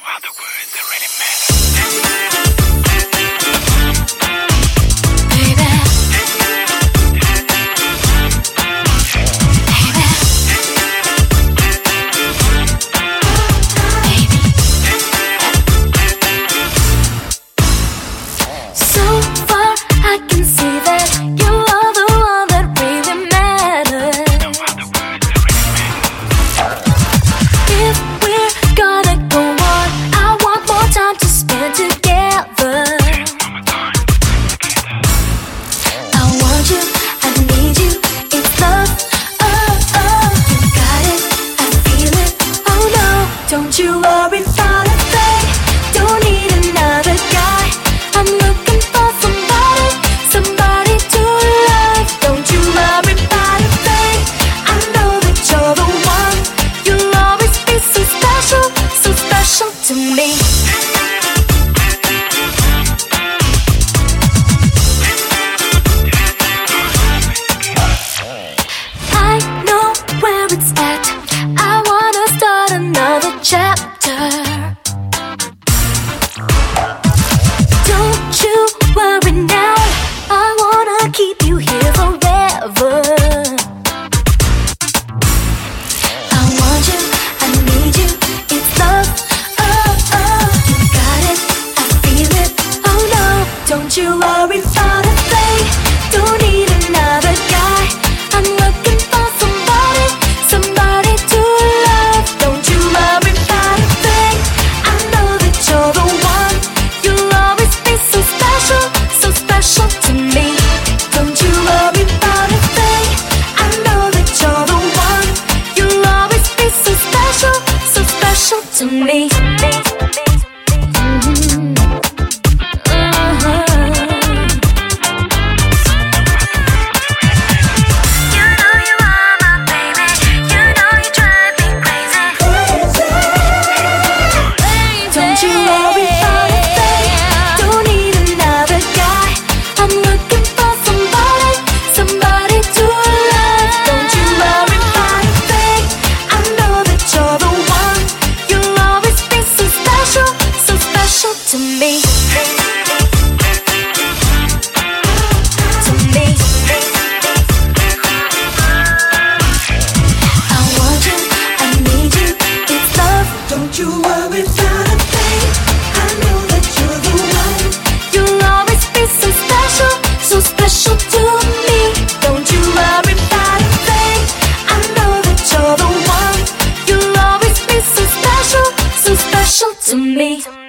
other words that really matter. Don't you worry about a thing. Don't need another guy. I'm looking for somebody to love. Don't you worry about a thing. I know that you're the one. You'll always be so special to me. I know where it's at. I wanna start another chapter. Don't you worry now. I wanna keep you here forever. I want you, I need you, it's love. Oh, oh, you got it, I feel it. Oh no, don't you worry about a thing. Don't need another guy. I'm looking for somebody to love. Don't you worry about a thing. I know that you're the one. You'll always be so special to me. Don't you worry about a thing. I know that you're the one. You'll always be so special to me. To me, I want you, I need you, it's love. Don't you worry about a thing. I know that you're the one. You'll always be so special to me. Don't you worry about a thing. I know that you're the one. You'll always be so special to me.